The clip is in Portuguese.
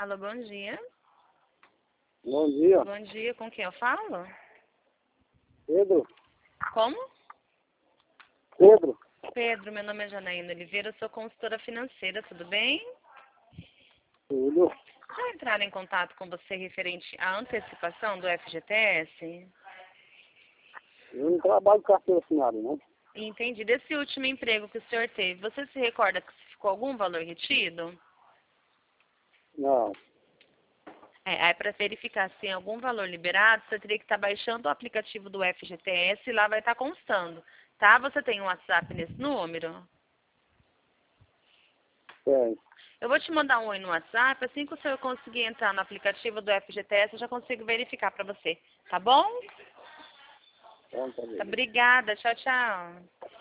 Alô, bom dia. Bom dia, Bom dia, com quem eu falo? Pedro. Como? Pedro. Pedro, meu nome é Janaína Oliveira, eu sou consultora financeira, tudo bem? Tudo. Já entraram em contato com você referente à antecipação do FGTS? Eu não trabalho com carteira assinada, não. Entendi. Desse último emprego que o senhor teve, você se recorda que ficou algum valor retido? Não. Aí para verificar se tem algum valor liberado, você teria que estar baixando o aplicativo do FGTS e lá vai estar constando, tá? Você tem um WhatsApp nesse número? Tem. Eu vou te mandar um oi no WhatsApp, assim que o senhor conseguir entrar no aplicativo do FGTS, eu já consigo verificar para você, tá bom? Então, tá bem. Obrigada, tchau, tchau.